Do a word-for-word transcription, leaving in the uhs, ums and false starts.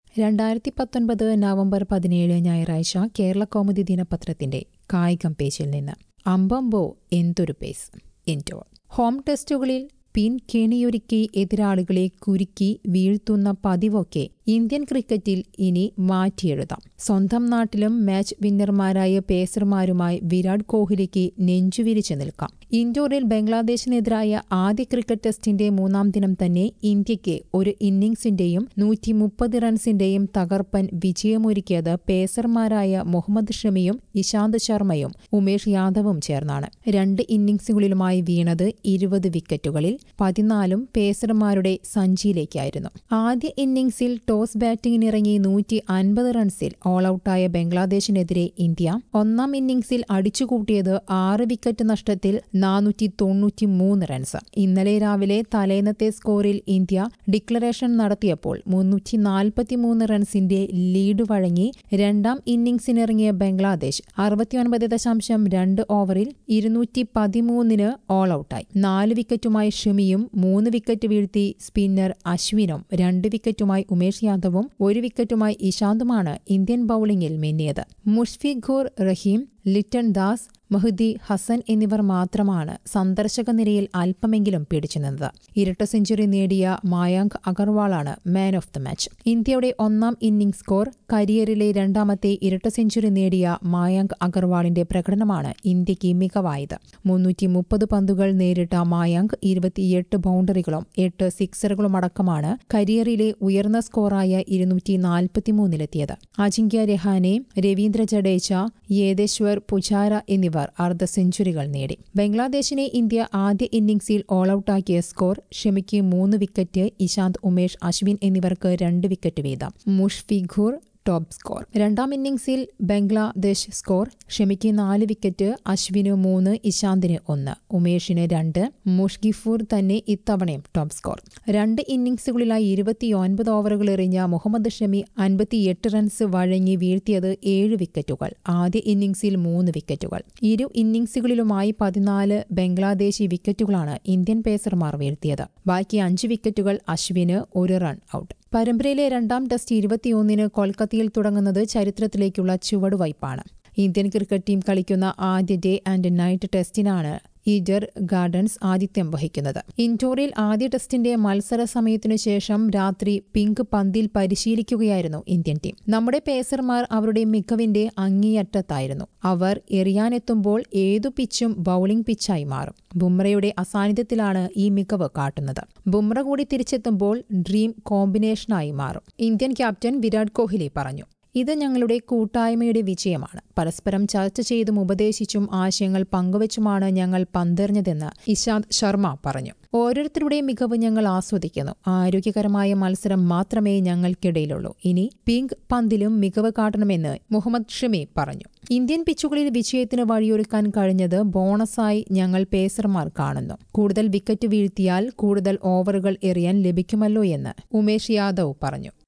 രണ്ടായിരത്തി പത്തൊൻപത് നവംബർ പതിനേഴ് ഞായറാഴ്ച കേരളകൗമുദി ദിനപത്രത്തിന്റെ കായികം പേജിൽ നിന്ന് അമ്പമ്പോ എന്തൊരു പേസ് ഇൻഡോർ ഹോം ടെസ്റ്റുകളിൽ പിൻ കെണിയൊരുക്കി എതിരാളികളെ കുരുക്കി വീഴ്ത്തുന്ന പതിവൊക്കെ ഇന്ത്യൻ ക്രിക്കറ്റിൽ ഇനി മാറ്റിയെഴുതാം. സ്വന്തം നാട്ടിലും മാച്ച് വിന്നർമാരായ പേസർമാരുമായി വിരാട് കോഹ്ലിക്ക് നെഞ്ചുവിരിച്ചു നിൽക്കാം. ഇൻഡോറിൽ ബംഗ്ലാദേശിനെതിരായ ആദ്യ ക്രിക്കറ്റ് ടെസ്റ്റിന്റെ മൂന്നാം ദിനം തന്നെ ഇന്ത്യയ്ക്ക് ഒരു ഇന്നിംഗ്സിന്റെയും നൂറ്റി മുപ്പത് റൺസിന്റെയും തകർപ്പൻ വിജയമൊരുക്കിയത് പേസർമാരായ മുഹമ്മദ് ഷമിയും ഇശാന്ത് ശർമ്മയും ഉമേഷ് യാദവും ചേർന്നാണ്. രണ്ട് ഇന്നിംഗ്സുകളിലുമായി വീണത് ഇരുപത് വിക്കറ്റുകളിൽ പതിനാലും പേസർമാരുടെ സഞ്ചിയിലേക്കായിരുന്നു. ആദ്യ ഇന്നിംഗ്സിൽ ടോസ് ബാറ്റിംഗിനിറങ്ങി നൂറ്റി അൻപത് റൺസിൽ ഓൾ ഔട്ടായ ബംഗ്ലാദേശിനെതിരെ ഇന്ത്യ ഒന്നാം ഇന്നിംഗ്സിൽ അടിച്ചുകൂട്ടിയത് ആറ് വിക്കറ്റ് നഷ്ടത്തിൽ നാനൂറ്റി തൊണ്ണൂറ്റി മൂന്ന് റൺസ്. ഇന്നലെ രാവിലെ തലേന്നത്തെ സ്കോറിൽ ഇന്ത്യ ഡിക്ലറേഷൻ നടത്തിയപ്പോൾ മുന്നൂറ്റി നാൽപ്പത്തിമൂന്ന് റൺസിന്റെ ലീഡ് വഴങ്ങി രണ്ടാം ഇന്നിംഗ്സിനിറങ്ങിയ ബംഗ്ലാദേശ് അറുപത്തിയൊൻപത് ദശാംശം രണ്ട് ഓവറിൽ ഇരുന്നൂറ്റി പതിമൂന്നിന് ഓൾ ഔട്ടായി. നാല് വിക്കറ്റുമായി ഷമിയും മൂന്ന് വിക്കറ്റ് വീഴ്ത്തി സ്പിന്നർ അശ്വിനും രണ്ട് വിക്കറ്റുമായി ഉമേഷ് യാദവും ഒരു വിക്കറ്റുമായി ഇശാന്തുമാണ് ഇന്ത്യൻ ബൌളിംഗിൽ മിന്നിയത്. മുഷ്ഫിഖുർ റഹീം, ലിറ്റൺ ദാസ്, മഹ്ദി ഹസൻ എന്നിവർ മാത്രമാണ് സന്ദർശക നിരയിൽ അല്പമെങ്കിലും പിടിച്ചുനിന്നത്. ഇരട്ട സെഞ്ചുറി നേടിയ മായാങ്ക് അഗർവാളാണ് മാൻ ഓഫ് ദ മാച്ച്. ഇന്ത്യയുടെ ഒന്നാം ഇന്നിംഗ്സ് സ്കോർ കരിയറിലെ രണ്ടാമത്തെ ഇരട്ട സെഞ്ചുറി നേടിയ മായാങ്ക് അഗർവാളിന്റെ പ്രകടനമാണ് ഇന്ത്യക്ക് മികവായത്. മുന്നൂറ്റി മുപ്പത് പന്തുകൾ നേരിട്ട മായാങ്ക് ഇരുപത്തിയെട്ട് ബൗണ്ടറികളും എട്ട് സിക്സറുകളുമടക്കമാണ് കരിയറിലെ ഉയർന്ന സ്കോറായ ഇരുന്നൂറ്റി നാൽപ്പത്തിമൂന്നിലെത്തിയത്. അജിങ്ക്യ രഹാനെ, രവീന്ദ്ര ജഡേജ, യേതേശ്വർ പുജാര എന്നിവർ അർദ്ധ സെഞ്ചുറികൾ നേടി. ബംഗ്ലാദേശിനെ ഇന്ത്യ ആദ്യ ഇന്നിംഗ്സിൽ ഓൾ ഔട്ടാക്കിയ സ്കോർ ഷമിക്ക് മൂന്ന് വിക്കറ്റ്, ഇശാന്ത്, ഉമേഷ്, അശ്വിൻ എന്നിവർക്ക് രണ്ട് വിക്കറ്റ് വീതം. Mushfiqur top score. രണ്ടാം ഇന്നിംഗ്സിൽ ബംഗ്ലാദേശ് സ്കോർ ഷമിക്ക് നാല് വിക്കറ്റ്, അശ്വിന് മൂന്ന്, ഇശാന്തിന് ഒന്ന്, ഉമേഷിന് രണ്ട്. മുഷ്ഫിഖുർ തന്നെ ഇത്തവണയും ടോപ്പ് സ്കോർ. രണ്ട് ഇന്നിംഗ്സുകളിലായി ഇരുപത്തിയൊൻപത് ഓവറുകൾ എറിഞ്ഞ മുഹമ്മദ് ഷമി അൻപത്തിയെട്ട് റൺസ് വഴങ്ങി വീഴ്ത്തിയത് ഏഴ് വിക്കറ്റുകൾ. ആദ്യ ഇന്നിംഗ്സിൽ മൂന്ന് വിക്കറ്റുകൾ. ഇരു ഇന്നിംഗ്സുകളിലുമായി പതിനാല് ബംഗ്ലാദേശി വിക്കറ്റുകളാണ് ഇന്ത്യൻ പേസർമാർ വീഴ്ത്തിയത്. ബാക്കി അഞ്ച് വിക്കറ്റുകൾ അശ്വിന്, ഒരു റൺ ഔട്ട്. പരമ്പരയിലെ രണ്ടാം ടെസ്റ്റ് ഇരുപത്തിയൊന്നിന് കൊൽക്കത്തയിൽ തുടങ്ങുന്നത് ചരിത്രത്തിലേക്കുള്ള ചുവടുവയ്പാണ്. ഇന്ത്യൻ ക്രിക്കറ്റ് ടീം കളിക്കുന്ന ആദ്യ ഡേ ആൻഡ് നൈറ്റ് ടെസ്റ്റിനാണ് ഈഡൻ ഗാർഡൻസ് ആതിഥ്യം വഹിക്കുന്നത്. ഇൻഡോറിൽ ആദ്യ ടെസ്റ്റിന്റെ മത്സര സമയത്തിനു ശേഷം രാത്രി പിങ്ക് പന്തിൽ പരിശീലിക്കുകയായിരുന്നു ഇന്ത്യൻ ടീം. നമ്മുടെ പേസർമാർ അവരുടെ മികവിന്റെ അങ്ങേയറ്റത്തായിരുന്നു. അവർ എറിയാനെത്തുമ്പോൾ ഏതു പിച്ചും ബൌളിംഗ് പിച്ചായി മാറും. ബുംറയുടെ അസാന്നിധ്യത്തിലാണ് ഈ മികവ് കാട്ടുന്നത്. ബുംറ കൂടി തിരിച്ചെത്തുമ്പോൾ ഡ്രീം കോമ്പിനേഷനായി മാറും. ഇന്ത്യൻ ക്യാപ്റ്റൻ വിരാട് കോഹ്ലി പറഞ്ഞു. ഇത് ഞങ്ങളുടെ കൂട്ടായ്മയുടെ വിജയമാണ്. പരസ്പരം ചർച്ച ചെയ്തും ഉപദേശിച്ചും ആശയങ്ങൾ പങ്കുവച്ചുമാണ് ഞങ്ങൾ പന്തെറിഞ്ഞതെന്ന് ഇശാന്ത് ശർമ്മ പറഞ്ഞു. ഓരോരുത്തരുടെയും മികവ് ഞങ്ങൾ ആസ്വദിക്കുന്നു. ആരോഗ്യകരമായ മത്സരം മാത്രമേ ഞങ്ങൾക്കിടയിലുള്ളൂ. ഇനി പിങ്ക് പന്തിലും മികവ് കാട്ടണമെന്ന് മുഹമ്മദ് ഷമി പറഞ്ഞു. ഇന്ത്യൻ പിച്ചുകളിൽ വിജയത്തിന് വഴിയൊരുക്കാൻ കഴിഞ്ഞത് ബോണസായി ഞങ്ങൾ പേസർമാർ കാണുന്നു. കൂടുതൽ വിക്കറ്റ് വീഴ്ത്തിയാൽ കൂടുതൽ ഓവറുകൾ എറിയാൻ ലഭിക്കുമല്ലോ എന്ന് ഉമേഷ് യാദവ് പറഞ്ഞു.